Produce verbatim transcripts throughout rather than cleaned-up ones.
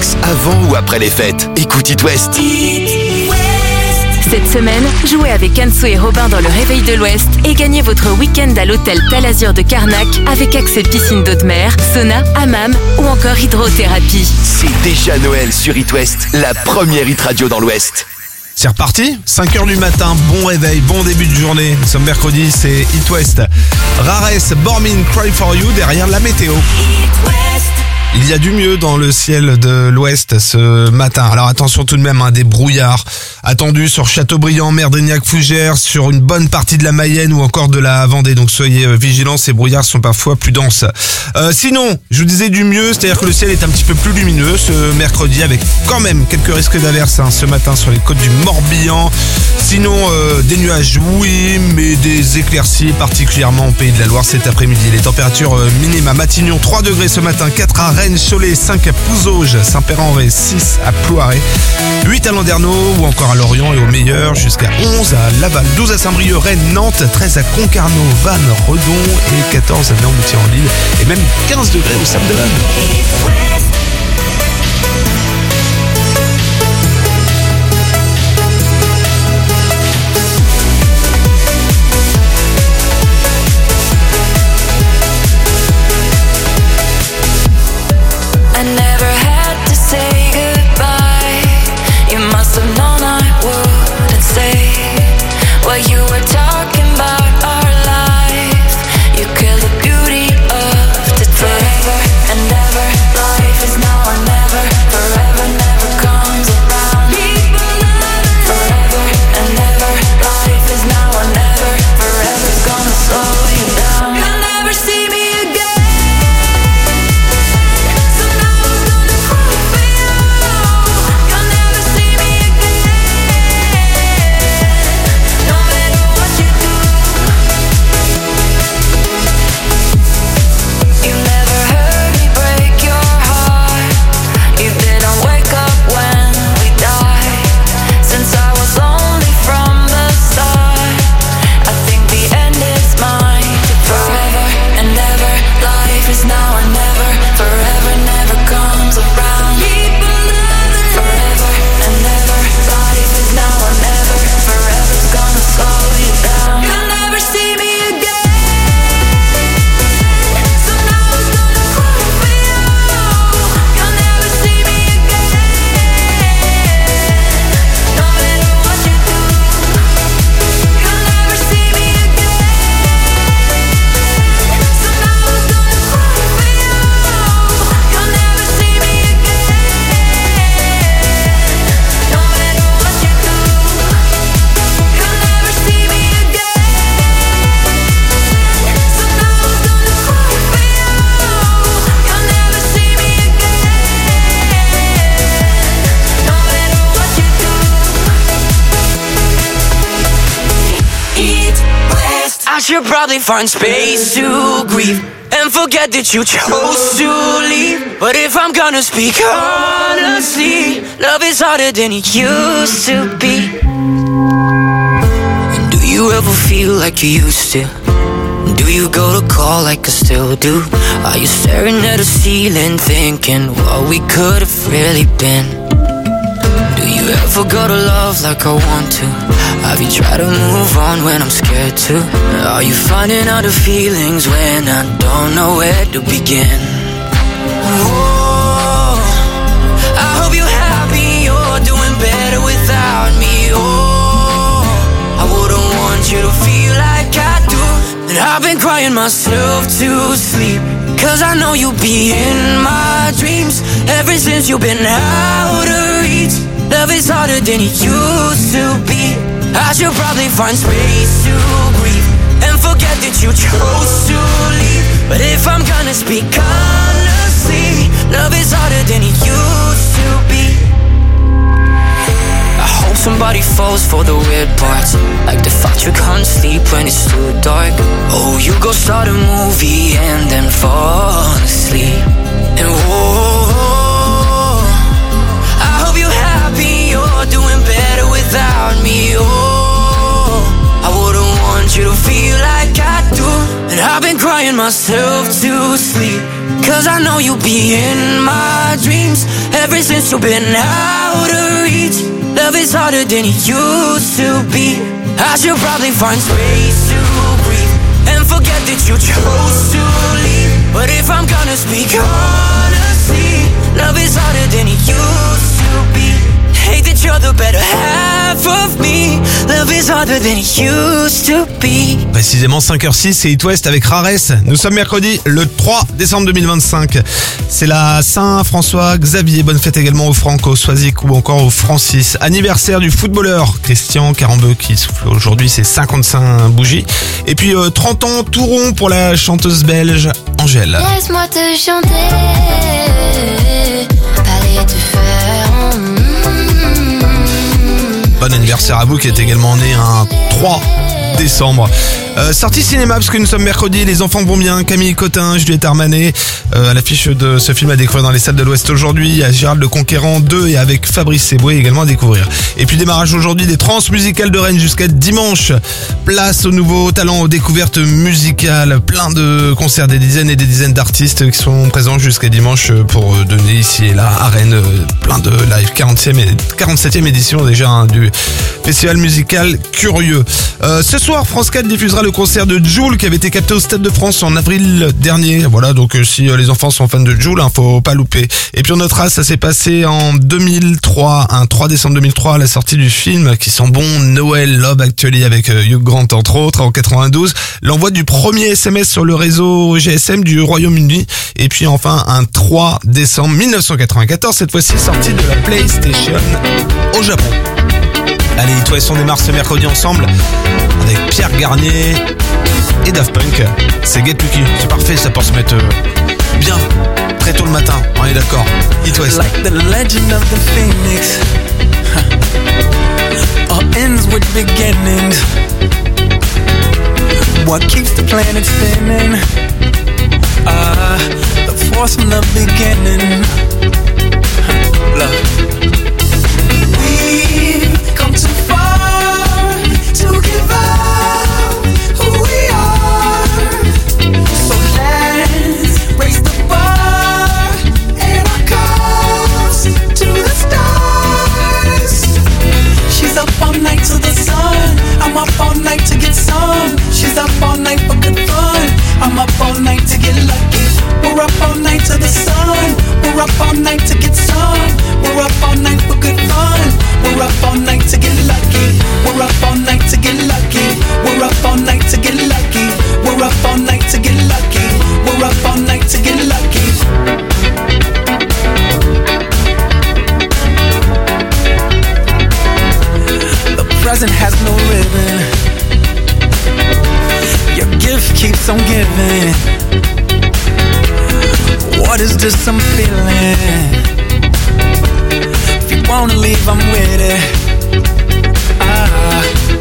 relax avant ou après les fêtes. Écoute It West. Cette semaine, jouez avec Anso et Robin dans le Réveil de l'Ouest et gagnez votre week-end à l'hôtel Talazur de Carnac avec accès piscine d'eau de mer, sauna, hammam ou encore hydrothérapie. C'est déjà Noël sur It West, la première hit radio dans l'Ouest. C'est reparti, cinq heures du matin, bon réveil, bon début de journée. Nous sommes mercredi, c'est It West. Rares, Bormin, Cry For You, derrière la météo. Il y a du mieux dans le ciel de l'Ouest ce matin. Alors attention tout de même, hein, des brouillards attendus sur Châteaubriand, Merdrignac, Fougères, sur une bonne partie de la Mayenne ou encore de la Vendée. Donc soyez vigilants, ces brouillards sont parfois plus denses. Euh, sinon, je vous disais du mieux, c'est-à-dire que le ciel est un petit peu plus lumineux ce mercredi avec quand même quelques risques d'averses hein, ce matin sur les côtes du Morbihan. Sinon, euh, des nuages, oui, mais des éclaircies particulièrement au Pays de la Loire cet après-midi. Les températures euh, minimes à Matignon, trois degrés ce matin, quatre à Rennes, Cholet, cinq à Pouzauges, Saint-Péran-en-Retz, six à Plouaré, huit à Landerneau ou encore à Lorient et au meilleur jusqu'à onze à Laval, douze à Saint-Brieuc, Rennes, Nantes, treize à Concarneau, Vannes, Redon et quatorze à Noirmoutier-en-l'Île et même quinze degrés au Sable-de-Vannes. Should probably find space to grieve and forget that you chose to leave. But if I'm gonna speak honestly, love is harder than it used to be. And do you ever feel like you used to? Do you go to call like I still do? Are you staring at the ceiling thinking what we could have really been? Do you ever go to love like I want to? Have you tried to move on when I'm scared to? Are you finding out the feelings when I don't know where to begin? Oh, I hope you're happy, you're doing better without me. Oh, I wouldn't want you to feel like I do. And I've been crying myself to sleep, cause I know you'll be in my dreams ever since you've been out of reach. Love is harder than it used to be. I should probably find space to grieve and forget that you chose to leave. But if I'm gonna speak honestly, love is harder than it used to be. I hope somebody falls for the weird parts, like the fact you can't sleep when it's too dark. Oh, you go start a movie and then fall asleep. And whoa, I hope you're happy, you're doing better without me. Oh, I wouldn't want you to feel like I do. And I've been crying myself to sleep, Cause I know you'll be in my dreams. Ever since you've been out of reach, love is harder than it used to be. I should probably find space to breathe and forget that you chose to leave. But if I'm gonna speak honestly, love is harder than it used to be. Hate that you're the better half of me. Love is harder than it used to be. Précisément cinq heures six, c'est It West avec Rares. Nous sommes mercredi le trois décembre deux mille vingt-cinq. C'est la Saint-François Xavier. Bonne fête également aux Franck, aux Soisic ou encore aux Francis. Anniversaire du footballeur Christian Carambeu qui souffle aujourd'hui ses cinquante-cinq bougies. Et puis euh, trente ans tout rond pour la chanteuse belge Angèle. Laisse-moi te chanter, parler te faire. Bon anniversaire à vous qui êtes également né un trois décembre. Euh, sortie cinéma parce que nous sommes mercredi, les enfants vont bien. Camille Cotin, Juliette Armanet euh, à l'affiche de ce film à découvrir dans les salles de l'Ouest aujourd'hui. Il y a Gérald le Conquérant deux et avec Fabrice Eboué également à découvrir. Et puis démarrage aujourd'hui des Transmusicales de Rennes jusqu'à dimanche. Place aux nouveaux talents, aux découvertes musicales. Plein de concerts, des dizaines et des dizaines d'artistes qui sont présents jusqu'à dimanche pour donner ici et là à Rennes plein de live. quarantième et quarante-septième édition déjà hein, du festival musical Curieux. Euh, ce soir, France quatre diffusera le concert de Jul qui avait été capté au Stade de France en avril dernier. Voilà, donc euh, si euh, les enfants sont fans de Jul, hein, faut pas louper. Et puis on notera, ça s'est passé en deux mille trois, un trois décembre deux mille trois, à la sortie du film qui sent bon Noël Love Actually avec euh, Hugh Grant entre autres en quatre-vingt-douze. L'envoi du premier S M S sur le réseau G S M du Royaume-Uni. Et puis enfin un trois décembre mille neuf cent quatre-vingt-quatorze, cette fois-ci sortie de la PlayStation au Japon. Allez, It West, on démarre ce mercredi ensemble avec Pierre Garnier et Daft Punk. C'est Get Lucky, c'est parfait, ça pour se mettre euh, bien très tôt le matin, on est d'accord. It West. Like the legend of the phoenix, all ends with beginnings. What keeps the planet spinning? Ah, uh, the force from the beginning. Love. Come too far to give up who we are. So let's raise the bar and our cups to the stars. She's up all night to the sun. I'm up all night to get some. She's up all night for good fun. I'm up all night to get lucky. We're up all night to the sun. We're up all night to get some. We're up all night for good fun. We're up all night to get lucky. We're up all night to get lucky. We're up all night to get lucky. We're up all night to get lucky. We're up all night to get lucky. The present has no ribbon. Your gift keeps on giving. What is this I'm feeling? If you wanna leave, I'm with it. Ah.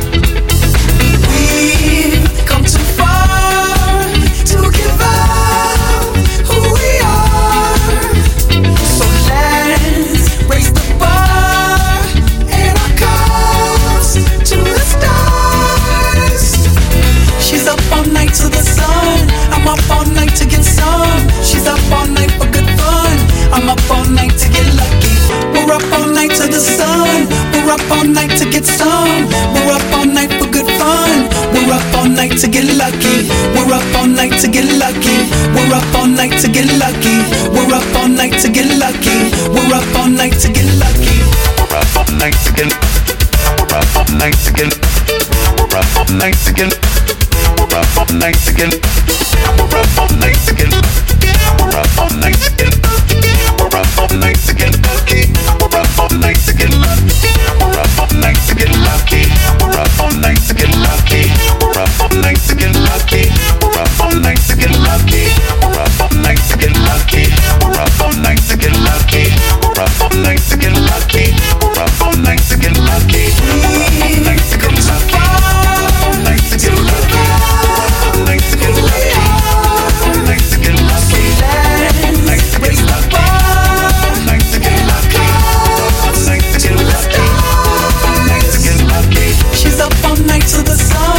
We've come too far to give up who we are. So let's raise the bar and our cups to the stars. She's up all night to the sun. I'm up all night to get some. She's up all night for good fun. I'm up all night to get lucky. We're up all night to the sun. We're up all night to get some. We're up all night for good fun. We're up all night to get lucky. We're up all night to get lucky. We're up all night to get lucky. We're up all night to get lucky. We're up all night to get lucky. We're up all night to get. We're up all night to get. We're up all night to get. We're up all night to get. We're up all night to get. We're up all night to get. We're up all night to get lucky. We're up all night to get lucky. We're up all night to get lucky. We're up all night to get lucky. We're up all night to get lucky. We're up all night to get lucky. We're up all night to get lucky. We're up all night to get lucky. We're up all night to get lucky. We're up all night to get lucky. We're up all night to get lucky. All night to get lucky. All night to get lucky. All night to get lucky. All night to get lucky. All night to get lucky. All night to get lucky. All night to get lucky. She's up all night to the sun.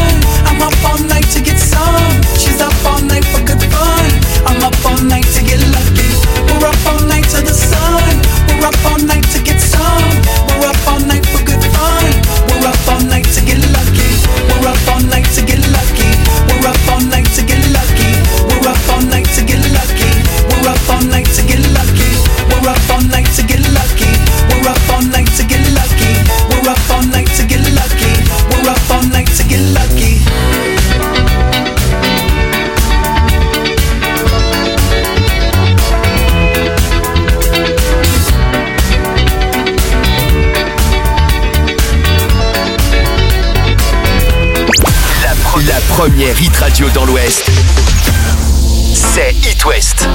première hit radio dans l'Ouest, c'est It West.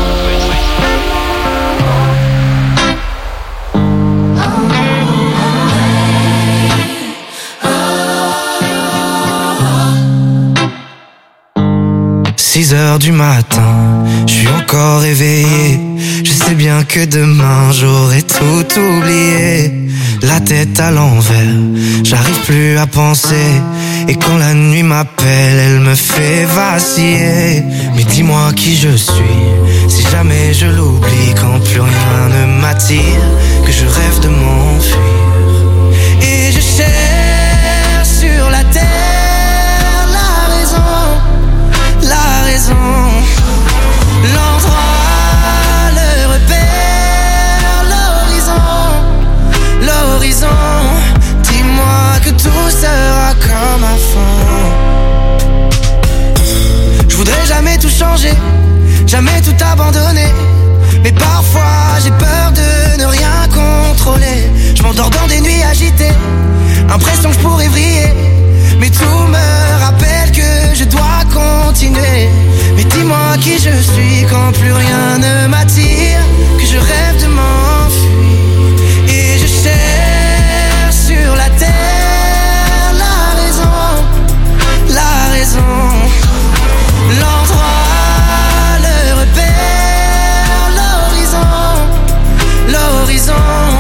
six heures du matin, je suis encore réveillé. Je sais bien que demain j'aurai tout oublié. La tête à l'envers, j'arrive plus à penser. Et quand la nuit m'appelle, elle me fait vaciller. Mais dis-moi qui je suis, si jamais je l'oublie. Quand plus rien ne m'attire, que je rêve de m'enfuir. Et je cherche sur la terre la raison, la raison, l'endroit, le repère, l'horizon, l'horizon. Dis-moi que tout sera comme avant. Je voudrais jamais tout changer, jamais tout abandonner. Mais parfois j'ai peur de ne rien contrôler. Je m'endors dans des nuits agitées, impression que je pourrais vriller. Mais tout me rappelle que je dois continuer. Mais dis-moi qui je suis quand plus rien ne m'attire, que je rêve de m'enfuir. Et je cherche sur la terre la raison, la raison, l'endroit, le repère, l'horizon, l'horizon.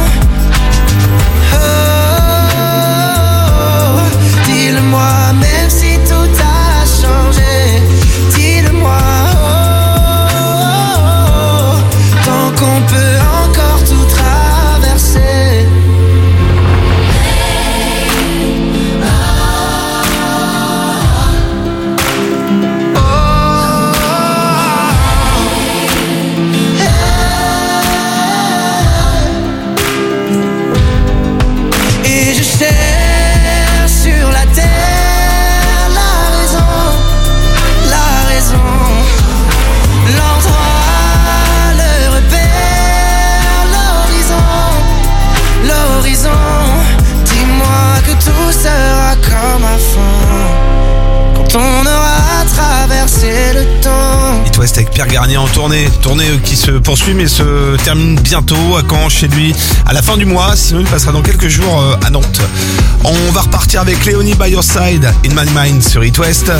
Dis-le-moi même si tout a changé. Dis-le-moi, oh, oh, oh, tant qu'on peut encore tout traverser. Oh, et je cherche sur la terre la raison, la raison, l'endroit, le repère, l'horizon, l'horizon. Dis-moi que tout sera comme avant, quand on aura traversé le temps. It West avec Pierre Garnier en tournée. Tournée qui se poursuit mais se termine bientôt à Caen, chez lui, à la fin du mois. Sinon il passera dans quelques jours à Nantes. On va repartir avec Léonie By Your Side, In My Mind sur It West.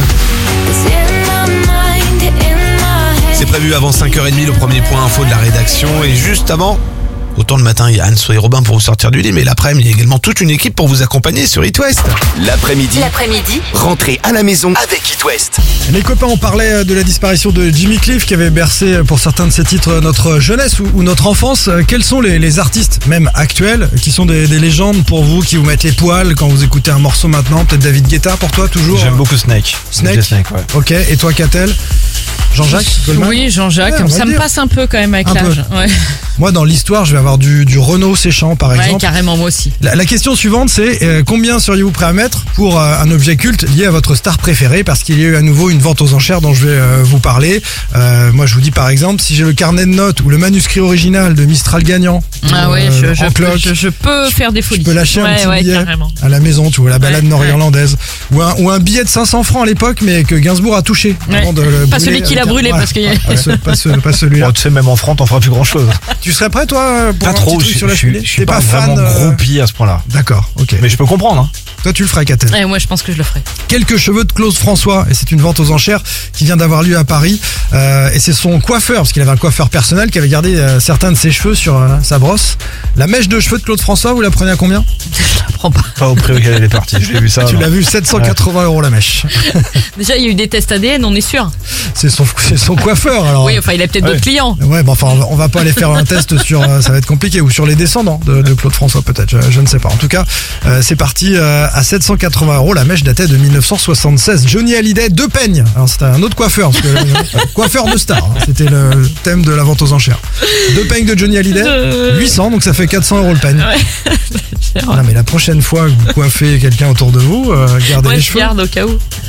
C'est prévu avant cinq heures trente, le premier point info de la rédaction. Et juste avant, autant le matin, il y a Anne-Sophie Robin pour vous sortir du lit, mais l'après-midi, il y a également toute une équipe pour vous accompagner sur It West. L'après-midi, L'après-midi, rentrez à la maison avec It West. Les copains, on parlait de la disparition de Jimmy Cliff qui avait bercé pour certains de ses titres notre jeunesse ou, ou notre enfance. Quels sont les, les artistes, même actuels, qui sont des, des légendes pour vous, qui vous mettent les poils quand vous écoutez un morceau maintenant? Peut-être David Guetta pour toi, toujours? J'aime beaucoup Snake. Snake, Snake, ouais. Ok, et toi, Catel? Jean-Jacques Goldman? Oui, Jean-Jacques, Ouais, on va ça me dire. passe un peu quand même avec Un l'âge. Ouais. Moi, dans l'histoire, je vais avoir du, du Renaud Séchant, par ouais, exemple. carrément, moi aussi. La, la question suivante, c'est euh, combien seriez-vous prêt à mettre pour euh, un objet culte lié à votre star préférée? Parce qu'il y a eu à nouveau une vente aux enchères dont je vais euh, vous parler. Euh, moi, je vous dis par exemple, si j'ai le carnet de notes ou le manuscrit original de Mistral gagnant, Ah ou, ouais, euh, je, je, en peux, cloque, je, je peux faire des folies. je peux lâcher un ouais, petit ouais, billet carrément. à la maison, tu vois, la balade Ouais, nord-irlandaise, ou, un, ou un billet de cinq cents francs à l'époque, mais que Gainsbourg a touché. Ouais. Avant de le Pas brûler celui qui l'a avec un- brûlé, voilà. parce qu'il y a- Pas, ce- pas, ce- pas celui-là. Bon, tu sais, même en France, t'en feras plus grand chose. Tu serais prêt, toi, pour Pas un trop, petit je, truc sur la je suis- cheminée? je suis T'es pas, fan vraiment euh, groupie à ce point-là. D'accord, ok. Mais je peux comprendre. Hein. Toi, tu le ferais, Catel. Ouais, moi, je pense que je le ferai. Quelques cheveux de Claude François, et c'est une vente aux enchères qui vient d'avoir lieu à Paris. Euh, et c'est son coiffeur, parce qu'il avait un coiffeur personnel qui avait gardé euh, certains de ses cheveux sur euh, sa brosse. La mèche de cheveux de Claude François, vous la prenez à combien? Je la prends pas. Pas au prix auquel elle est partie. Je l'ai vu ça. Tu non. l'as vu, sept cent quatre-vingts euros la mèche. Déjà, il y a eu des tests A D N, on est sûr. C'est son, c'est son coiffeur, alors. Oui, enfin, il a peut-être Ouais. d'autres clients. Ouais, bon, enfin, on va, on va pas aller faire un test sur, euh, ça va être compliqué, ou sur les descendants de, de Claude François, peut-être, je, je ne sais pas. En tout cas, euh, c'est parti euh, à sept cent quatre-vingts euros. La mèche datait de mille neuf cent soixante-seize. Johnny Hallyday, deux peignes. Alors, c'était un autre coiffeur, parce que, euh, coiffeur de star, hein, c'était le thème de la vente aux enchères. Deux peignes de Johnny Hallyday, Euh. huit cents, donc ça fait quatre cents euros le peigne. Ouais. Cher. Non, mais la prochaine fois que vous coiffez quelqu'un autour de vous, euh, gardez Ouais, les je cheveux. garde au cas où. Ça,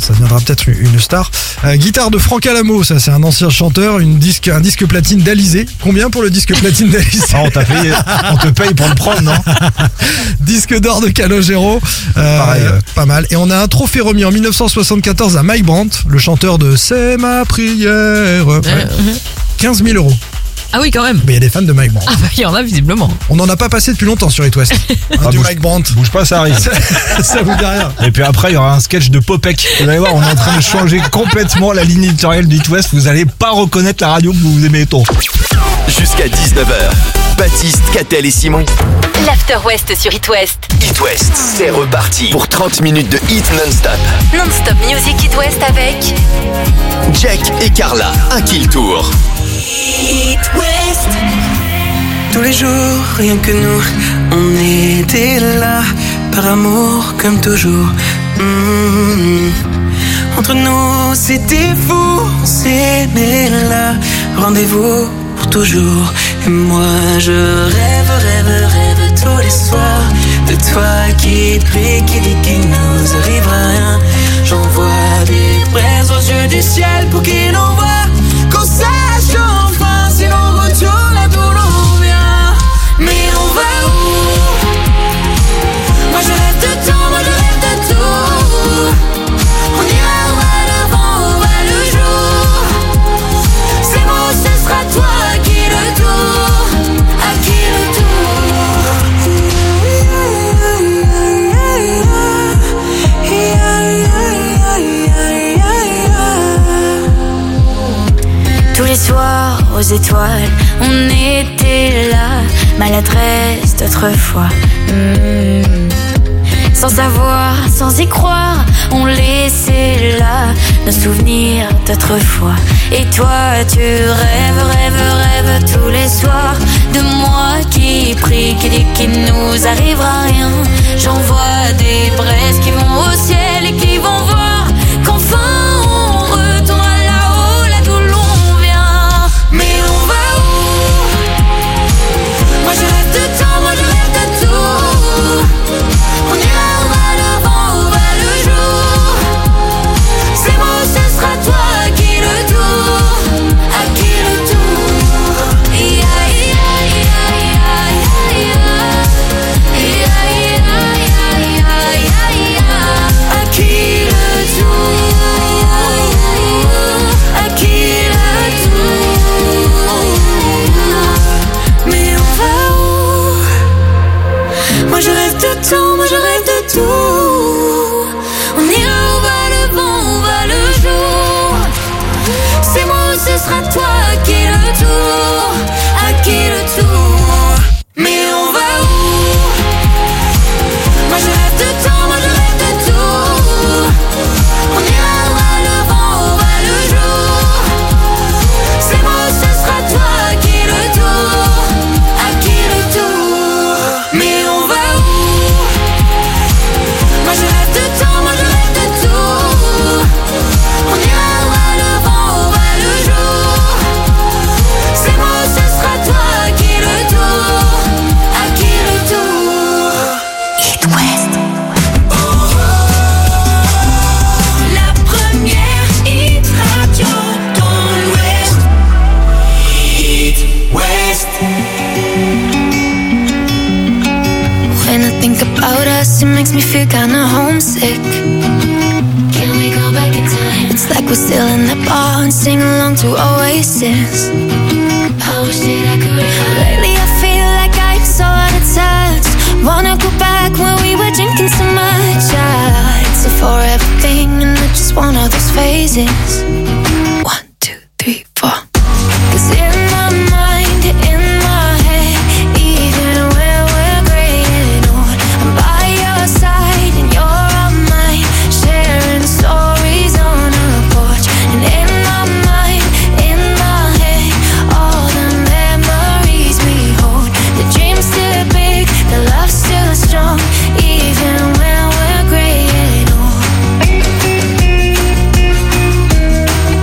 ça deviendra peut-être une star. Euh, guitare de Franck Alamo, ça c'est un ancien chanteur, une disque, un disque platine d'Alizé. Combien pour le disque platine d'Alizé? Ah, on t'a payé, on te paye pour le prendre, non? Disque d'or de Calogero, euh, Pareil, ouais. pas mal. Et on a un trophée remis en dix-neuf cent soixante-quatorze à Mike Brandt, le chanteur de C'est ma prière. Ouais. Euh, quinze mille euros. Ah oui, quand même. Mais il y a des fans de Mike Brandt. Ah bah, il y en a visiblement. On n'en a pas passé depuis longtemps sur It West. Hein, Ah, du bouge- Mike Brandt. Bouge pas, ça arrive. Ça vous dit rien. Et puis après, il y aura un sketch de Popek. Vous allez voir, on est en train de changer complètement la ligne éditoriale du It West. Vous allez pas reconnaître la radio que vous aimez tant. Jusqu'à dix-neuf heures. Baptiste, Catel et Simon. L'After West sur It West. It West, c'est reparti pour trente minutes de hit non-stop. Non-stop Music It West avec Jack et Carla, un kill tour. It West. Tous les jours, rien que nous, on était là, par amour comme toujours. Mmh. Entre nous, c'était fou, on s'aimait là, rendez-vous pour toujours. Et moi, je rêve, rêve, rêve tous les soirs de toi qui prie, qui dit qu'il nous arrivera rien. J'envoie des braises aux yeux du ciel pour qu'il envoie qu'on sache enfin si l'on retourne là d'où l'on vient. Mais on va où? Moi je rêve de tout, moi je rêve de tout. On ira où à l'avant, où à le jour. C'est moi, ce sera toi à qui le tour, à qui le tour. Tous les soirs aux étoiles, on était là, maladresse d'autrefois. Mmh. Sans savoir, sans y croire, on laissait là nos souvenirs d'autrefois. Et toi, tu rêves, rêves, rêves tous les soirs de moi qui prie, qui dit qu'il nous arrivera rien. J'envoie des braises qui vont au ciel et qui vont voir qu'enfin on retourne là-haut, là d'où l'on vient. Mais on va où? Moi je rêve de temps, moi je rêve de tout. On ira où à l'avant, où à le jour. C'est moi, ce sera toi à qui le tour, à qui le tour. Ia, ia, ia, ia, ia, ia, ia, ia, ia, ia. À qui le tour, à qui le tour. Mais on va où? Moi je rêve de tout, moi je rêve de tout. On ira où va le vent, où va le jour. C'est moi ou ce sera toi à qui le tour, à qui le tour. Mais on va où? Moi je rêve de temps, moi je rêve de tout. On ira où va le vent, où va le jour. C'est moi ou ce sera toi à qui le tour, à qui le tour. Mais on va où? Moi je rêve de temps, moi je rêve de tout. On ira où va le vent, où va le jour. C'est moi ou ce sera toi à qui le tour, à qui le tour. It West. La première hit radio dans l'Ouest. It West. When I think about us, it makes me feel kinda homesick. Can we go back in time? It's like we're still in the bar and sing along to Oasis. I wish that I could. Lately I feel like I'm so out of touch. Wanna go back when we were drinking so much. I so for everything and I just want all those phases. One, two, three, four. 'Cause in my mind, in my head, even when we're gray and old, I'm by your side and you're on mine, sharing stories on a porch. And in my mind, in my head, all the memories we hold. The dream's still big, the love's still strong, even when we're gray and old.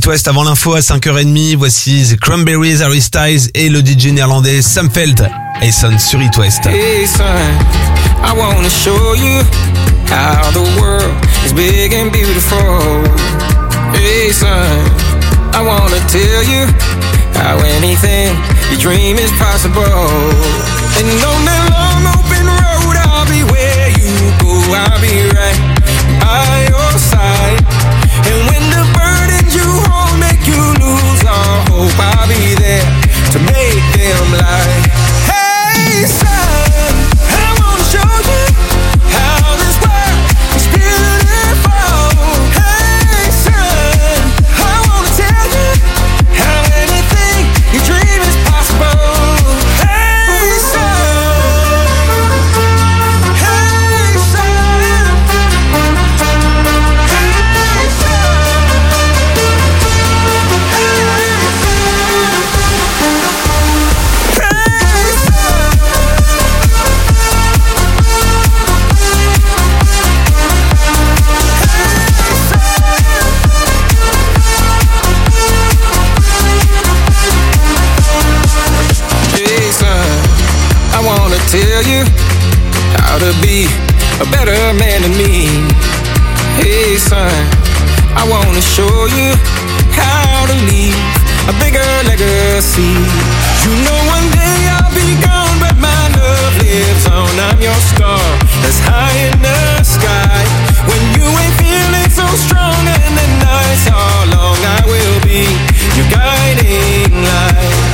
West avant l'info à cinq heures trente. Voici The Cranberries, Harry Styles et le D J néerlandais Sam Feld. Et sonne sur It West. Hey son, I wanna show you how the world is big and beautiful. Hey son, I wanna tell you how anything you dream is possible. And on that long open road, I'll be where you go, I'll be right by your side. And when the burdens you hold make you lose all hope, I'll be there to make them lie. Hey son, I wanna show you how this world is beautiful. Hey son, I wanna tell you how anything you dream is possible. Hey son, hey son, hey I wanna tell you how to be a better man than me. Hey son, I wanna show you how to leave a bigger legacy. You know one day I'll be gone, but my love lives on. I'm your star that's high in the sky. When you ain't feeling so strong and the nights are long, I will be your guiding light.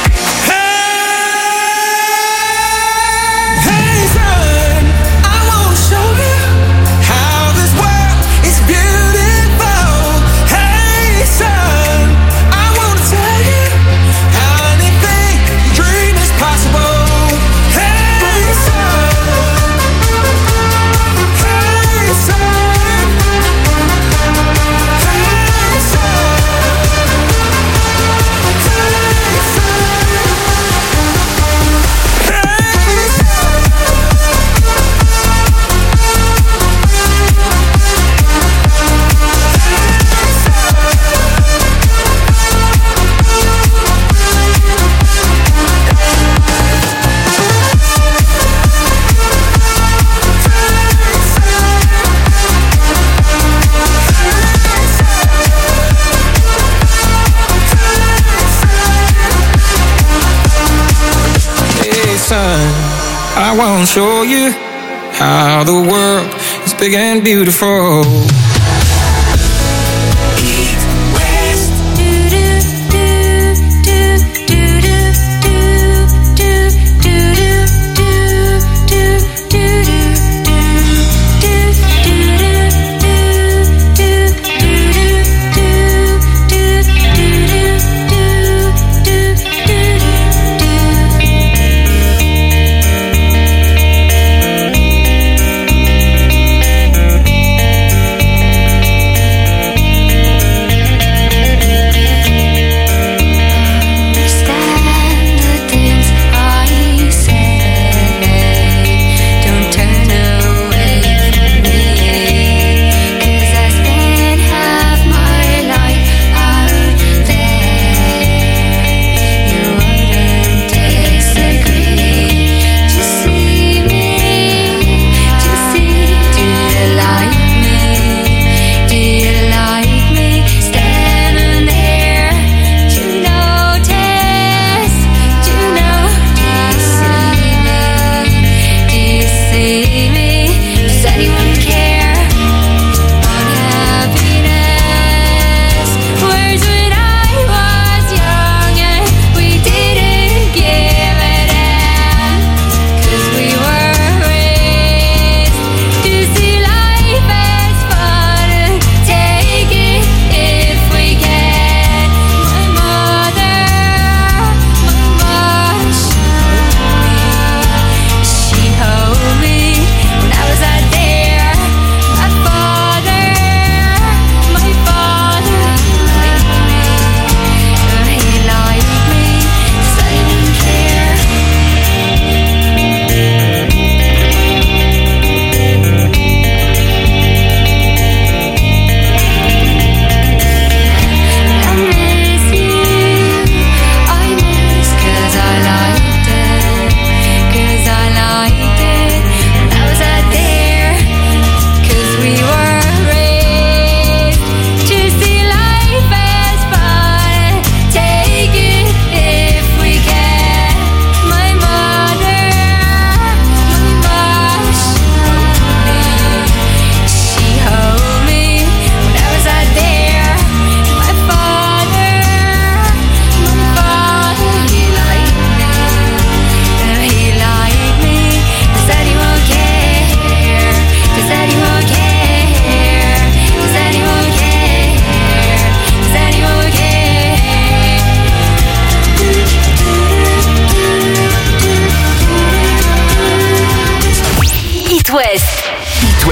I wanna show you how the world is big and beautiful.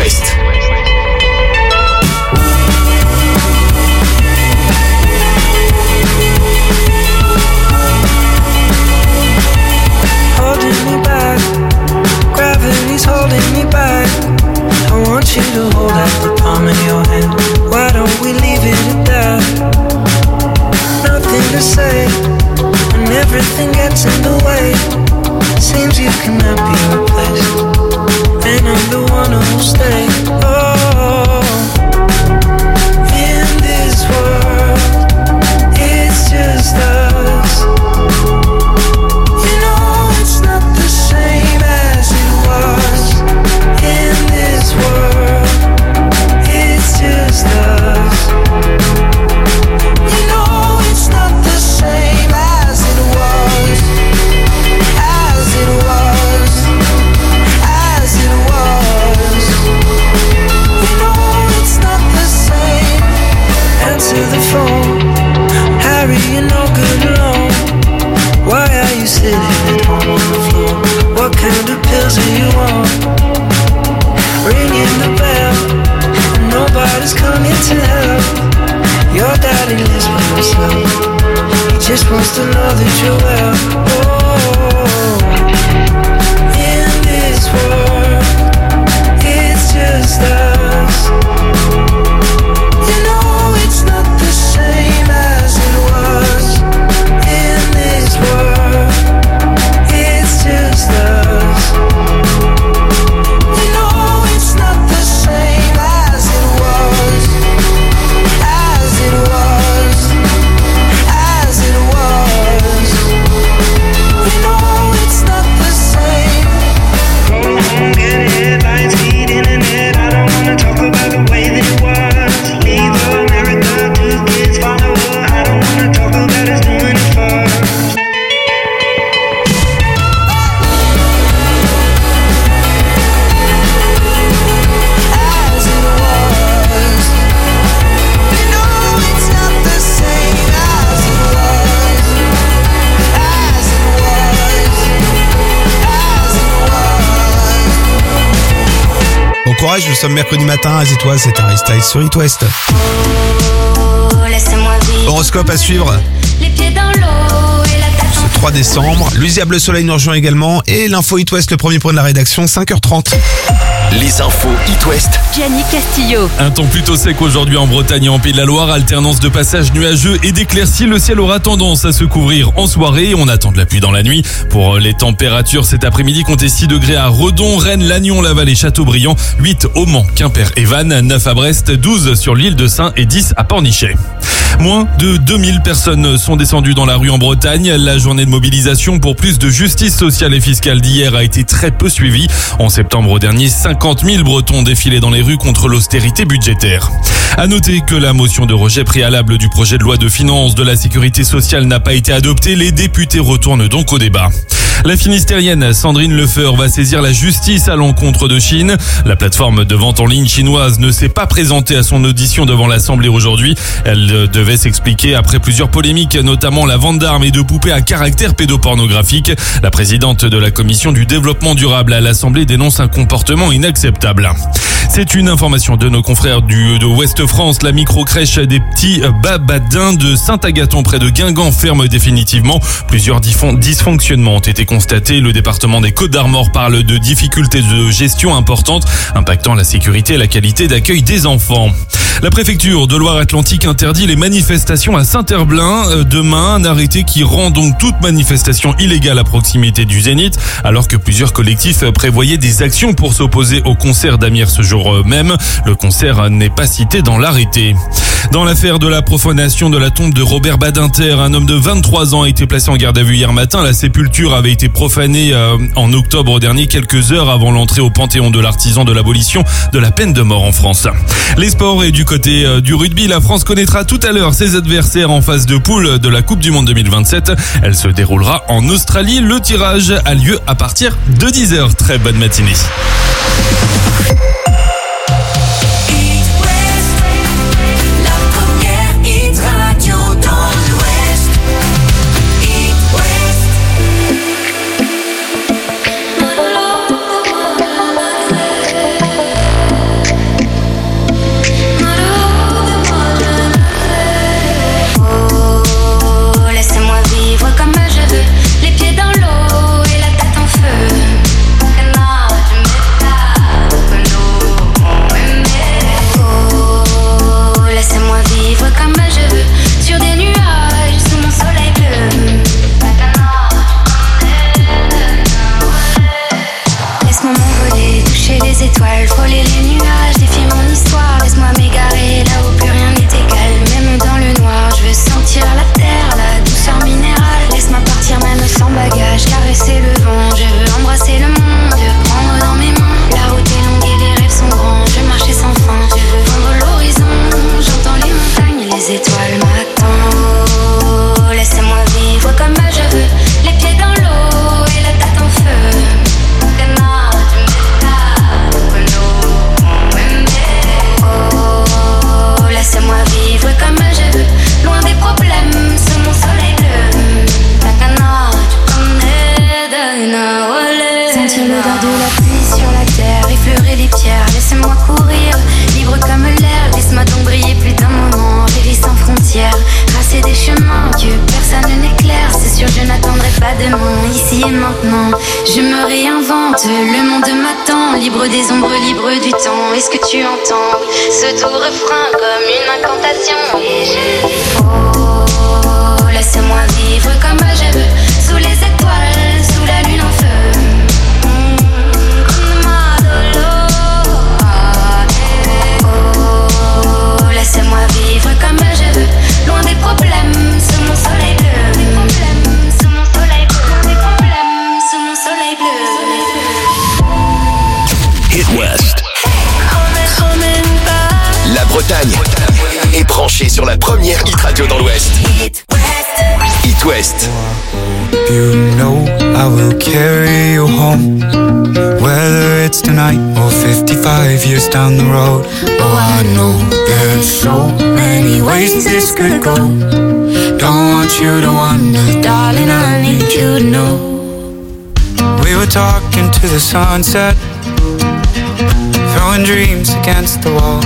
West. Holding me back, gravity's holding me back. I want you to hold out the palm of your hand. Why don't we leave it at that? Nothing to say when everything gets in the way. Seems you cannot be replaced, and I'm the one who'll stay. Oh, in this world, it's just us. You know it's not the same as it was. In this world, it's just us. You know it's not the same as it was. As it was. As it was. You know it's not the same. Answer the phone. Harry, you're no good alone. Why are you sitting at home on the floor? What kind of pills are you on? Ringing the bell, and nobody's coming to help. Your daddy lives by himself. He just wants to know that you're well. Oh, in this world, it's just us. You know it's not the same as it was. In this world, it's just us. You know it's not the same as it was. As it was. As it was. You know it's not the same. Go home, get headlines, feed internet. I don't wanna talk about the way that it was. Leave America, two kids, follow her. I don't wanna talk about us doing it first. As it was. You know it's not the same as it was. As it was. As it was. Bon courage, nous sommes mercredi matin à It Was, c'est Harry Styles sur It West. Oh, laisse-moi vivre. Horoscope à suivre Les pieds dans l'eau et la tête en ce trois décembre. L'usable soleil nous rejoint également et l'info It West, le premier point de la rédaction, cinq heures trente. Les infos It West. Gianni Castillo. Un temps plutôt sec aujourd'hui en Bretagne et en Pays de la Loire, alternance de passages nuageux et d'éclaircies. Le ciel aura tendance à se couvrir en soirée. On attend de la pluie dans la nuit. Pour les températures, cet après-midi, comptez six degrés à Redon, Rennes, Lannion, Laval et Châteaubriand, huit au Mans, Quimper et Vannes, neuf à Brest, douze sur l'île de Saint et dix à Pornichet. Moins de deux mille personnes sont descendues dans la rue en Bretagne. La journée de mobilisation pour plus de justice sociale et fiscale d'hier a été très peu suivie. En septembre dernier, cinquante mille Bretons défilaient dans les rues contre l'austérité budgétaire. À noter que la motion de rejet préalable du projet de loi de finances de la sécurité sociale n'a pas été adoptée. Les députés retournent donc au débat. La Finistérienne Sandrine Lefeur va saisir la justice à l'encontre de Chine. La plateforme de vente en ligne chinoise ne s'est pas présentée à son audition devant l'Assemblée aujourd'hui. Elle devait s'expliquer après plusieurs polémiques, notamment la vente d'armes et de poupées à caractère pédopornographique. La présidente de la commission du développement durable à l'Assemblée dénonce un comportement inacceptable. C'est une information de nos confrères du de Ouest France. La micro-crèche des petits Babadins de Saint-Agathon près de Guingamp ferme définitivement. Plusieurs dysfonctionnements ont été constatés. Le département des Côtes-d'Armor parle de difficultés de gestion importantes, impactant la sécurité et la qualité d'accueil des enfants. La préfecture de Loire-Atlantique interdit les manifestations à Saint-Herblain. Demain, un arrêté qui rend donc toute manifestation illégale à proximité du Zénith, alors que plusieurs collectifs prévoyaient des actions pour s'opposer au concert d'Amiens ce jour même. Le concert n'est pas cité dans l'arrêté. Dans l'affaire de la profanation de la tombe de Robert Badinter, un homme de vingt-trois ans a été placé en garde à vue hier matin. La sépulture avait été profanée euh, en octobre dernier, quelques heures avant l'entrée au Panthéon de l'artisan de l'abolition de la peine de mort en France. Les sports et du côté euh, du rugby, la France connaîtra tout à l'heure ses adversaires en phase de poule de la Coupe du Monde deux mille vingt-sept. Elle se déroulera en Australie. Le tirage a lieu à partir de dix heures. Très bonne matinée. pas demain, ici et maintenant. Je me réinvente, le monde m'attend. Libre des ombres, libre du temps. Est-ce que tu entends ce doux refrain comme une incantation? Et je dis oh, laisse-moi vivre comme je veux, sous les étoiles, sous la lune en feu. Laisse-moi vivre comme je veux, loin des problèmes, sous mon soleil bleu. Des problèmes, sous mon soleil bleu. Des problèmes, sous mon soleil bleu. Hit West. La Bretagne est branchée sur la première hit radio dans l'Ouest. Hit West. Hit West. You know I will carry you home, whether it's tonight or fifty-five years down the road. Oh, I know there's so many ways this could go. Don't want you to wonder, darling, I need you to know. We were talking to the sunset, throwing dreams against the wall.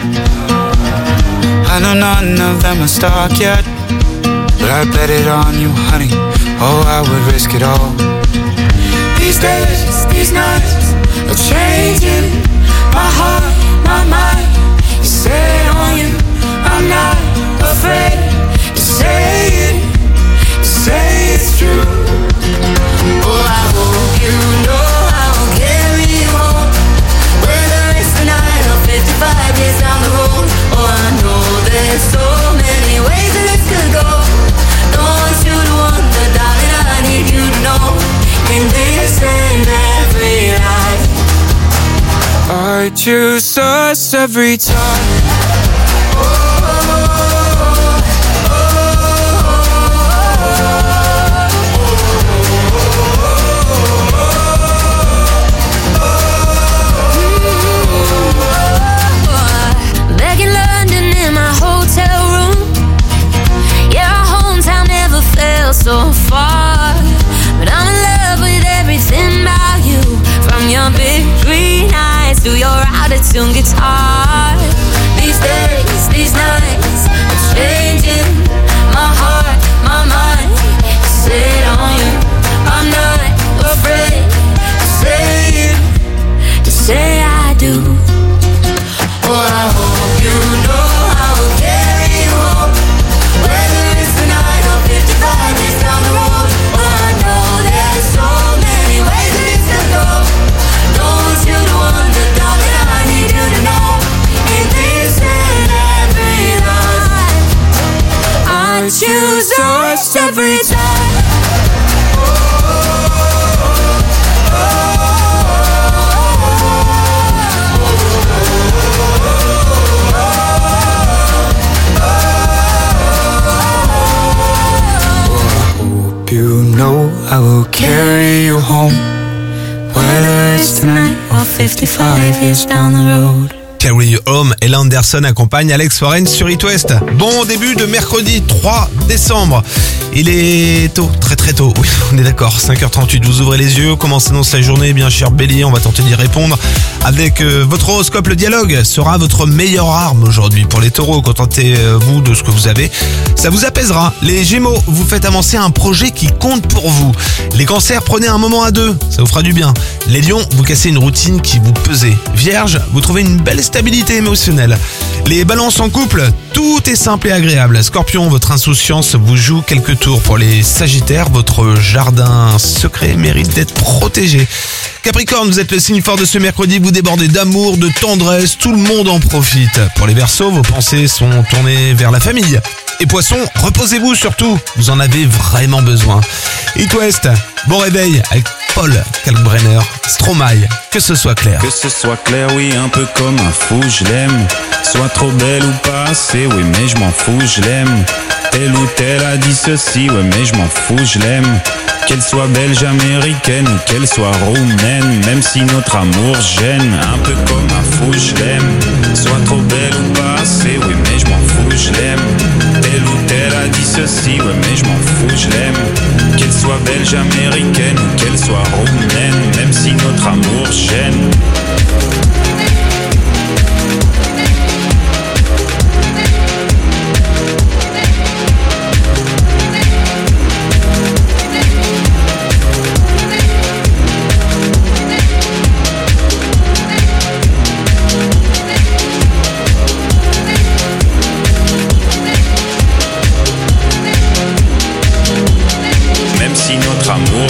I know none of them are stuck yet, but I bet it on you, honey. Oh, I would risk it all. These days, these nights are changing my heart, my mind. You say it on you, I'm not afraid to say it, to say it's true. Oh, I hope you know I will carry you home, whether it's tonight or fifty-five years down the road. Oh, I know there's so many ways that this could go. Don't want you to wonder, darling, I need you to know. In this and every life, I choose us every time. Back in London in my hotel room, yeah, our hometown never felt so far. But I'm in love with everything about you, from your big green eyes to your out-of-tune guitar. These days, these nights are changing my heart, my mind. Sit on you, I'm not afraid to say it, to say I do. Oh, I hope you know I will carry you home, whether it's tonight or fifty-five years down the road. Oh, I know there's so many ways that it could go. Don't want you to wonder, darling, I need you to know. In this and every life, I choose us every time. You know I will carry you home, whether it's tonight or fifty-five years down the road. Carry You Home, Ella Anderson accompagne Alex Warren sur Hit West. Bon début de mercredi trois décembre. Il est tôt, très très tôt, oui, on est d'accord, cinq heures trente-huit, vous ouvrez les yeux, comment s'annonce la journée, bien cher Bélier, on va tenter d'y répondre. Avec euh, votre horoscope, le dialogue sera votre meilleure arme aujourd'hui. Pour les taureaux, contentez-vous de ce que vous avez, ça vous apaisera. Les gémeaux, vous faites avancer un projet qui compte pour vous. Les cancers, prenez un moment à deux, ça vous fera du bien. Les lions, vous cassez une routine qui vous pesait. Vierge, vous trouvez une belle stabilité émotionnelle. Les balances en couple, tout est simple et agréable. Scorpion, votre insouciance vous joue quelques tours. Pour les sagittaires, votre jardin secret mérite d'être protégé. Capricorne, vous êtes le signe fort de ce mercredi, vous débordez d'amour, de tendresse, tout le monde en profite. Pour les Verseaux, vos pensées sont tournées vers la famille. Et Poissons, reposez-vous surtout, vous en avez vraiment besoin. Hit West, bon réveil avec Paul Kalkbrenner, Stromae, que ce soit clair. Que ce soit clair, oui, un peu comme un fou, je l'aime. Soit trop belle ou pas assez, oui, mais je m'en fous, je l'aime. Telle ou telle a dit ceci, ouais, mais je m'en fous, je l'aime. Qu'elle soit belge, américaine ou qu'elle soit roumaine, même si notre amour gêne, un peu comme un fou, je l'aime. Soit trop belle ou pas assez, oui, mais je m'en fous, je l'aime. Telle ou telle a dit ceci, ouais, mais je m'en fous, je l'aime. Qu'elle soit belge, américaine ou qu'elle soit roumaine, même si notre amour gêne.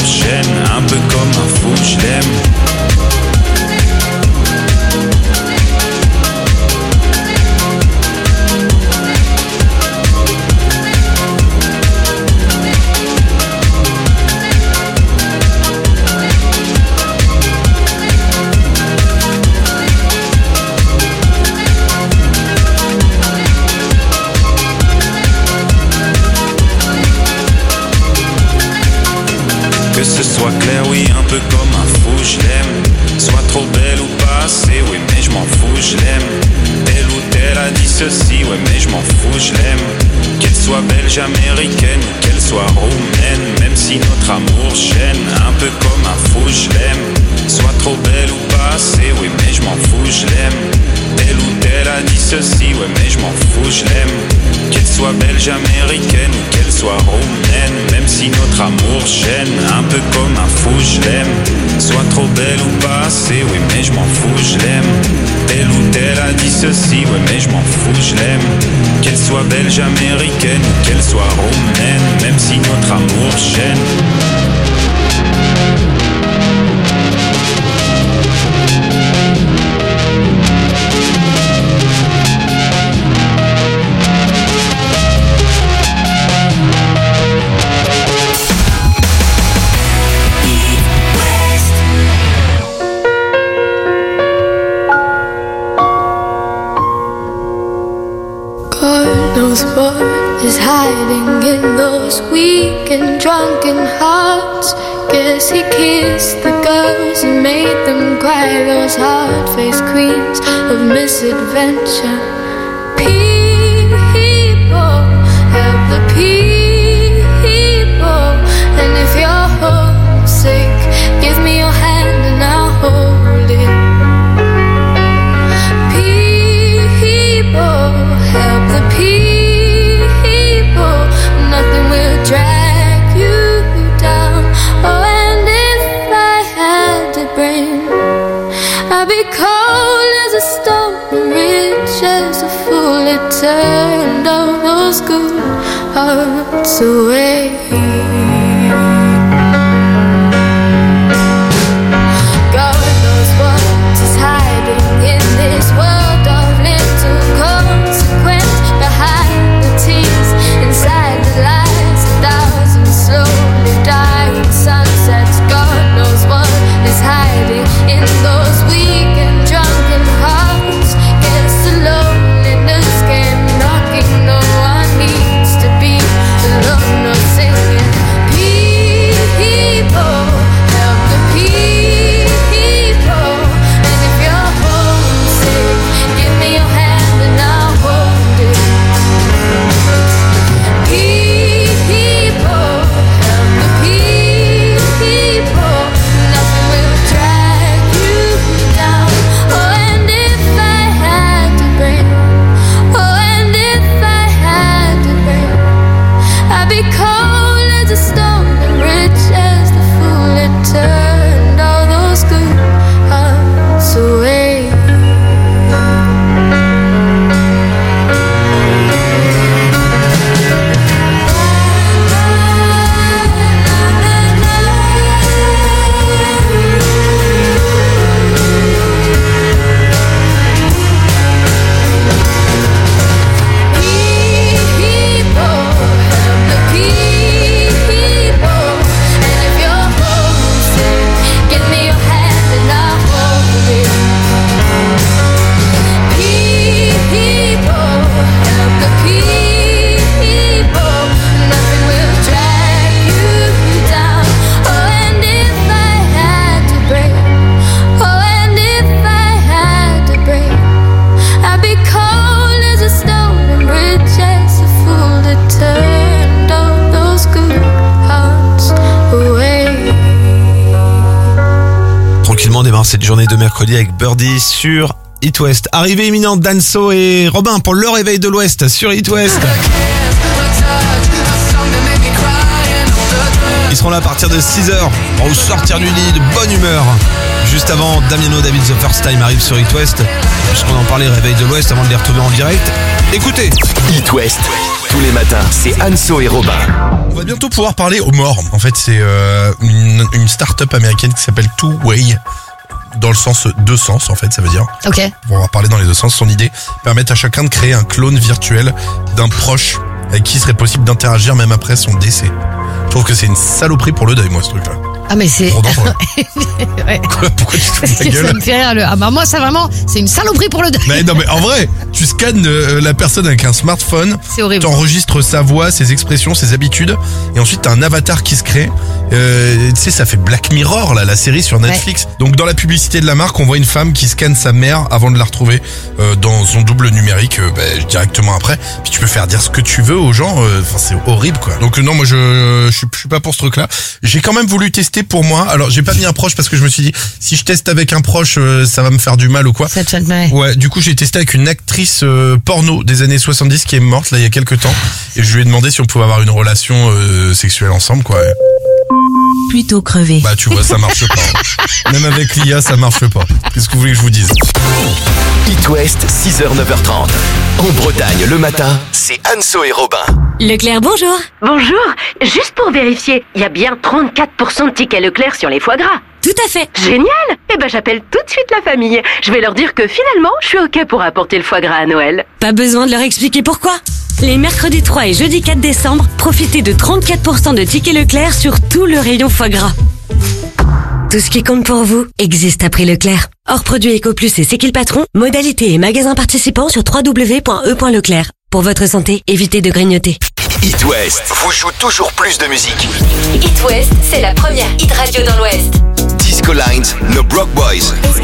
chaîne, un peu comme un fou, je l'aime. Que ce soit clair, oui, un peu comme un fou, je l'aime. Soit trop belle ou pas assez, oui, mais je m'en fous, je l'aime. Telle ou telle a dit ceci, ouais, mais je m'en fous, je l'aime. Qu'elle soit belge, américaine, ou qu'elle soit roumaine, même si notre amour chaîne, un peu comme un fou, je l'aime. Soit trop belle ou pas assez, oui, mais je m'en fous, je l'aime. Telle ou telle a dit ceci, ouais, mais je m'en fous, je l'aime. Qu'elle soit belge, américaine, ou qu'elle soit roumaine, même si notre amour chaîne, un peu comme un fou, je l'aime. Soit trop belle ou pas assez, oui, mais je m'en fous, je l'aime. Telle ou telle a dit ceci, ouais, mais je m'en fous, je l'aime. Qu'elle soit belge, américaine, ou qu'elle soit roumaine, même si notre amour chaîne. God knows what is hiding in those weak and drunken hearts. Guess he kissed the girls and made them cry, those hard-faced queens of misadventure. People, help the people. And if you're homesick, give me your hand and I'll hold it. Help the people, nothing will drag you down. Oh, and if I had to bring, I'd be cold as a stone, rich as a fool. It turned all those good hearts away. God knows what is hiding in this world of little consequence. Behind the tears, inside the lies, a thousand slowly dying sunsets. God knows what is hiding in those weak and drunken hearts. Guess the loneliness came knocking. No one needs to be alone or singing. People, help the people. And if you're homesick, give me your hand and I'll hold it. People, help the people. Nothing will drag you down. Oh, and if I had to bring, oh, and if I had to bring, I'd be cold as a stone and rich as the fool. It turned all those good hearts away. People, help the people. And if you're homesick, give me your hand and I'll hold it. People, help the people. Nothing will drag you down. Oh, and if I had to break, oh, and if I had to break, I'd be cold as a stone and rich as a fool. That turned all those good hearts away. Tranquillement, on démarre cette journée de mercredi avec Birdie sur It West. Arrivée imminente d'Anso et Robin pour le réveil de l'Ouest sur It West. Ils seront là à partir de six heures pour vous sortir du lit de bonne humeur. Juste avant, Damiano David The First Time arrive sur It West. Puisqu'on en parlait, Réveil de l'Ouest, avant de les retrouver en direct. Écoutez, It West, tous les matins, c'est Anso et Robin. On va bientôt pouvoir parler aux morts. En fait, c'est euh, une, une start-up américaine qui s'appelle Two Way. Dans le sens, deux sens en fait, ça veut dire. Ok. On va parler dans les deux sens. Son idée, permettre à chacun de créer un clone virtuel d'un proche avec qui il serait possible d'interagir même après son décès. Je trouve que c'est une saloperie pour le deuil, moi, ce truc-là. Ah mais c'est... Ouais. Quoi, pourquoi tu te Parce fous de que la ça gueule? me fait rire. Le... Ah bah moi, ça vraiment, c'est une saloperie pour le deuil. Mais non, mais en vrai, tu scannes euh, la personne avec un smartphone. C'est horrible. Tu enregistres sa voix, ses expressions, ses habitudes. Et ensuite, t'as un avatar qui se crée. Euh, tu sais, ça fait Black Mirror, là, la série sur Netflix. Ouais. Donc, dans la publicité de la marque, on voit une femme qui scanne sa mère avant de la retrouver euh, dans son double numérique euh, bah, directement après. Puis tu peux faire dire ce que tu veux aux gens. Enfin, euh, c'est horrible, quoi. Donc, euh, non, moi, je, je, suis, je suis pas pour ce truc-là. J'ai quand même voulu tester pour moi. Alors, j'ai pas mis un proche parce que je me suis dit, si je teste avec un proche, euh, ça va me faire du mal ou quoi. Ça te fait mal. Ouais, du coup, j'ai testé avec une actrice euh, porno des années soixante-dix qui est morte, là, il y a quelques temps. Et je lui ai demandé si on pouvait avoir une relation euh, sexuelle ensemble, quoi. Plutôt crevé. Bah, tu vois, ça marche pas. Même avec l'I A, ça marche pas. Qu'est-ce que vous voulez que je vous dise? It West, six heures neuf heures trente. En Bretagne, le matin, c'est Anso et Robin. Leclerc, bonjour. Bonjour. Juste pour vérifier, il y a bien trente-quatre pour cent de tickets Leclerc sur les foie gras. Tout à fait. Génial. Eh ben, j'appelle tout de suite la famille. Je vais leur dire que finalement, je suis OK pour apporter le foie gras à Noël. Pas besoin de leur expliquer pourquoi. Les mercredis trois et jeudi quatre décembre, profitez de trente-quatre pour cent de tickets Leclerc sur tout le rayon foie gras. Tout ce qui compte pour vous existe à prix Leclerc. Hors produit EcoPlus et C'est qui le patron? Modalités et magasins participants sur w w w point e point leclerc. Pour votre santé, évitez de grignoter. It West vous joue toujours plus de musique. It West, c'est la première hit radio dans l'Ouest. Disco Lines, No Broke Boys.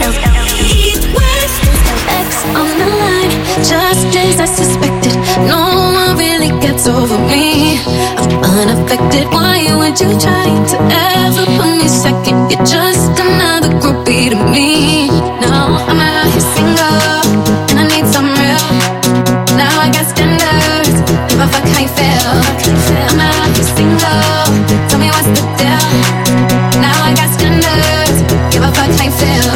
It West, X on the line, just as I suspected. No one really gets over me. I'm unaffected. Why would you try to ever put me second? You're just another groupie to me. No, I'm out here single, and I need some real. Now I got standards. If I fuck, how you feel? I'm out here single. Tell me what's the deal. Now I got standards. Give a fuck how you feel.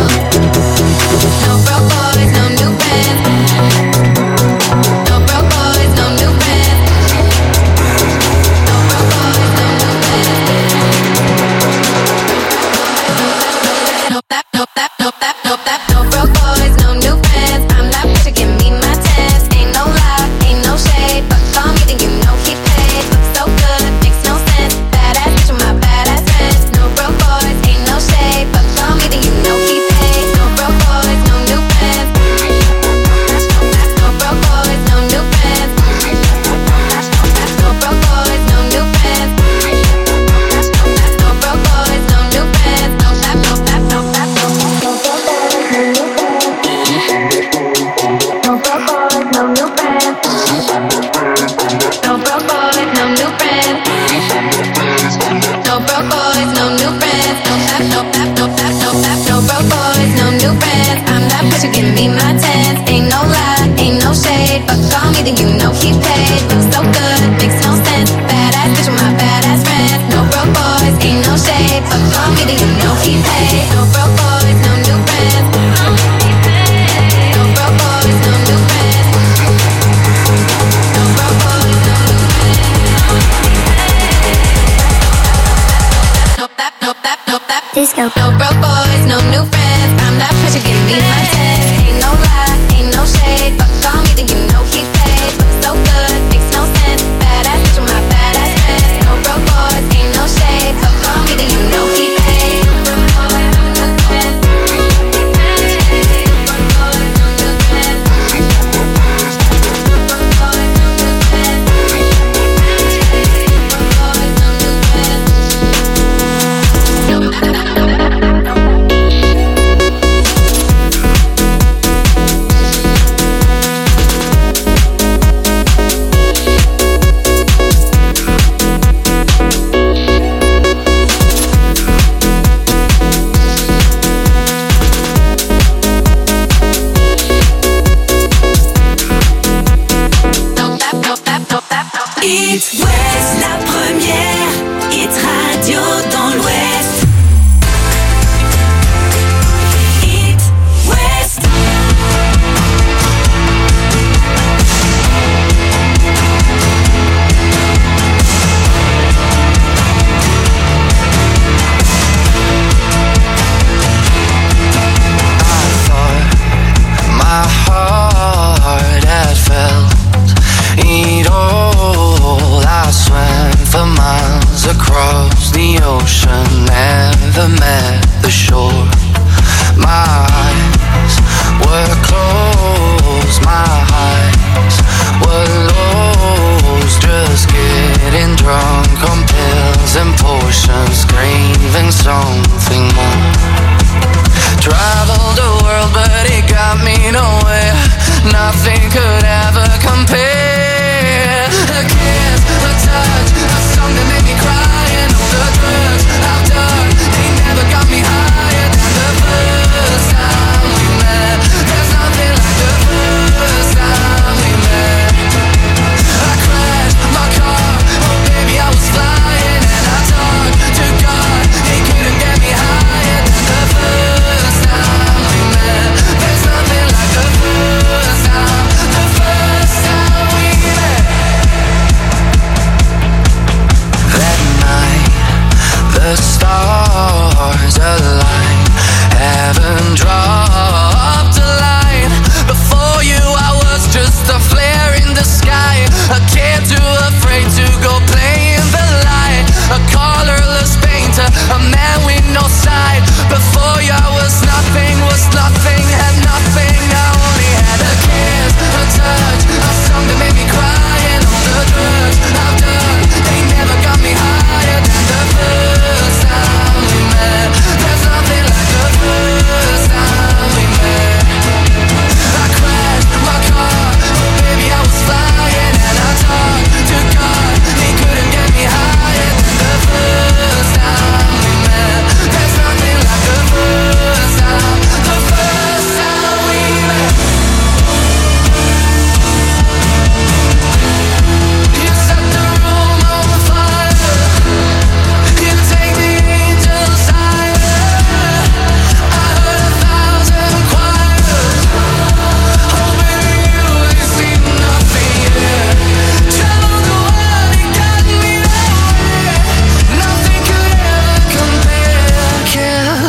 No broke boys, no new friends. No broke boys, no new friends. No broke boys, no new friends. No that, no that, no that, no that. No broke boys, no new friends. I'm that bitch, give me my test. Ain't no lie, ain't no shade. But call me, then you know he paid. Looks so good, makes no sense. Badass bitch with my badass friends. No broke boys, ain't no shade. But call me, then you know he paid. No broke boys, no new friends. No broke boys, no new friends. No broke boys, no new friends. No broke boys, no new friends. No that, no that, no that, no that. No broke boys, no new friends. No broke boys, no new friends. No broke boys, no new friends. No that, no that, no that, no that. No broke boys, no new friends. I'm that bitch who give me my tens. Ain't no lie, ain't no shade. But call me, then you know he paid. Looks so good, makes no sense. Badass bitch with my badass friends. No broke boys, ain't no shade. But call me, then you know he paid. No broke boys, no new friends. No broke boys, no new friends. No broke boys, no new friends. No that, no that, no that. Disco. No broke boys, no new friends. I'm that pressure, give me my test. Ain't no lie, ain't no shade. But call me, then you know he paid. Looks so good, makes no sense. Badass bitch with my badass friends. No broke boys, ain't no shade. But call me, then you know he paid. No broke boys, no new friends. No broke boys, no new friends. No broke boys, no new friends. No broke boys, no new friends. No.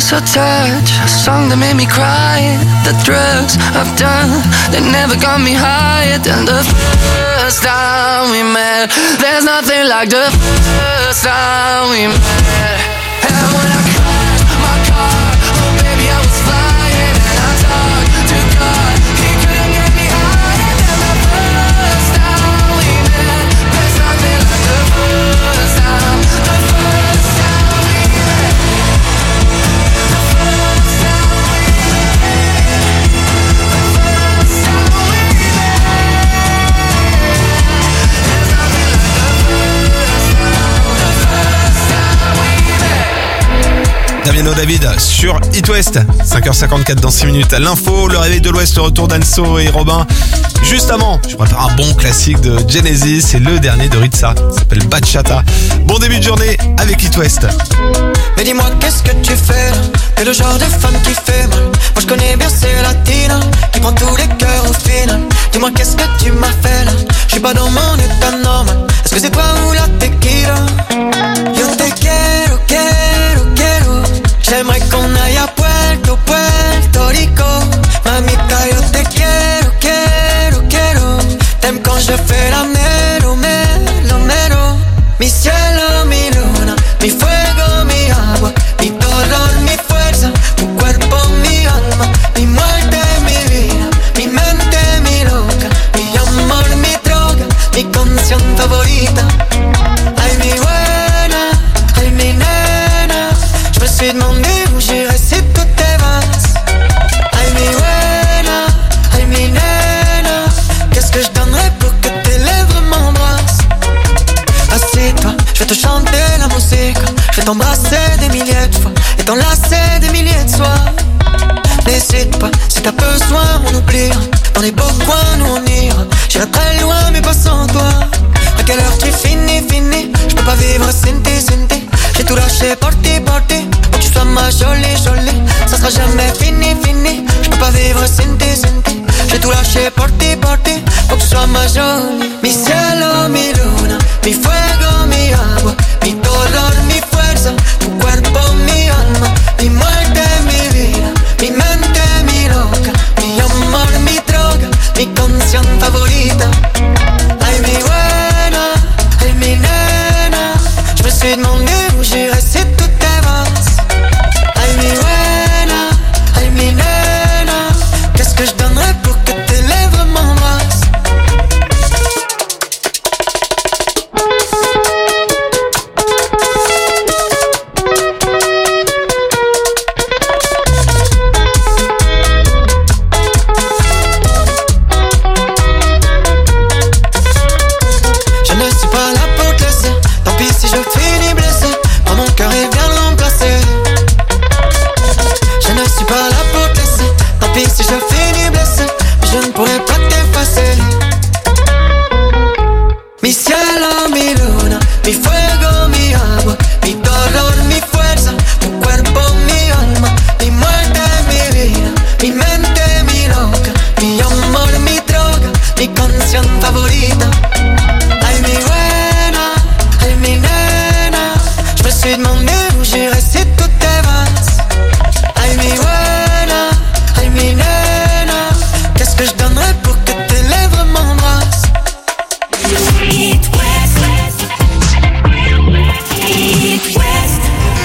so touched, a song that made me cry. The drugs I've done, they never got me higher than the first time we met. There's nothing like the first time we met. And when I crashed my car, oh baby I was flying, and I talked to God, he couldn't get me higher than the first time we met. There's nothing like the first time, the first time we met. The first time we met. The first time we met. There's nothing like the first time, the first time we met. Damiano David sur It West. cinq heures cinquante-quatre dans six minutes. L'info, le réveil de l'Ouest, le retour d'Anso et Robin. Juste avant, je prépare un bon classique de Genesis. C'est le dernier de Ritza. Ça s'appelle Bachata. Bon début de journée avec It West. Mais dis-moi qu'est-ce que tu fais là? T'es le genre de femme qui fait mal. Moi je connais bien ces latinas qui prend tous les cœurs au final. Dis-moi qu'est-ce que tu m'as fait là? Je suis pas dans mon état normal. Est-ce que c'est toi ou la tequila? Yo te quiero, quiero, quiero. J'aimerais qu'on aille à Puerto, Puerto Rico. Mamita, yo te quiero, quiero, quiero. T'aimes quand je fais la melo, melo, melo. Mi cielo, mi luna, mi fuego, mi agua, mi dolor, mi fuerza, tu cuerpo, mi alma, mi muerte, mi vida, mi mente, mi loca, mi amor, mi droga, mi canción favorita. Ay, mi buena, ay, mi nena, je me suis demandé où j'irais si tout est vaste. Ay, mi buena, ay, mi nena, qu'est-ce que je donnerais pour que tes lèvres m'embrassent? Assieds-toi, je vais te chanter la musique. Je vais t'embrasser des milliers de fois et t'enlacer des milliers de soirs. N'hésite pas, si t'as besoin on oubliera. Dans les beaux coins nous on ira. J'irai très loin mais pas sans toi. À quelle heure tu finis, finis? Je peux pas vivre sans tes, sans tes. J'ai tout lâché pour ti, pour ti. Pour que tu sois ma jolie, jolie. Ça sera jamais fini, fini. Je peux pas vivre sans tes, sans tes. J'ai tout lâché por ti, por ti. Pour que tu sois ma jolie. Mi cielo, mi luna, mi fuego, mi agua, mi dolor, mi fuerza, tu cuerpo, mi alma, mi muerte, mi vida, mi mente, mi loca, mi amor, mi droga, mi canción favorita. Ay, mi buena, ay, mi nena, je me suis demandé où j'irais si tout est vaste. Ay, mi buena, ay, mi nena, qu'est-ce que je donnerais pour que tes lèvres m'embrassent? Je ne suis pas là pour te laisser. Tant pis si je finis blessé. Prends mon cœur et viens le remplacer. Je ne suis pas là pour te laisser. Tant pis si je finis blessé. Mais je ne pourrai pas t'effacer. Mi cielo, mi luna, mi fuego, mi agua, mi dolor, mi fuerza, tu cuerpo, mi alma, mi muerte, mi vida, mi mente, mi loca, mi amor, mi droga, mi canción favorita. Ay, mi buena, ay, mi nena, je me suis demandé où j'irais si tout est vaste. Ay, mi buena, ay, mi nena, qu'est-ce que je donnerais pour que tes lèvres m'embrassent? It West, It West.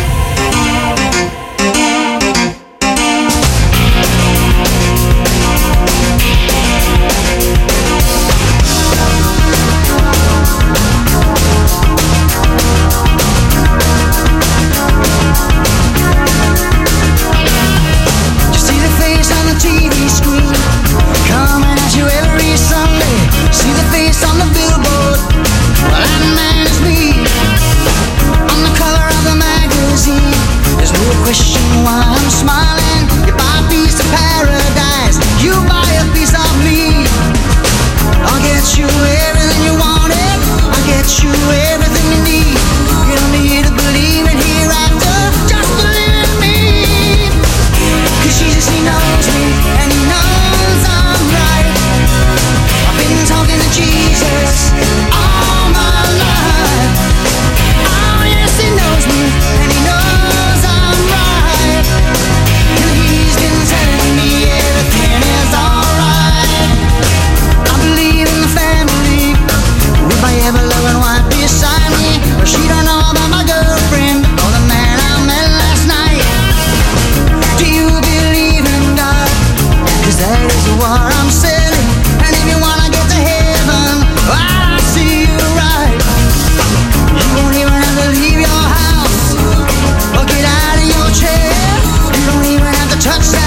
You see the face on the T V screen, coming at you every Sunday. See the face on the billboard, well that man is me. On the cover of the magazine, there's no question why I'm smiling. You buy a piece of paradise, you buy a piece of me. I'll get you everything you wanted, I'll get you everything you need. You don't need to believe in hereafter, just believe in me. Cause Jesus, he knows me, and he knows I'm right. I've been talking to Jesus all my life. Oh yes, he knows me, and he knows I'm right. touchdown.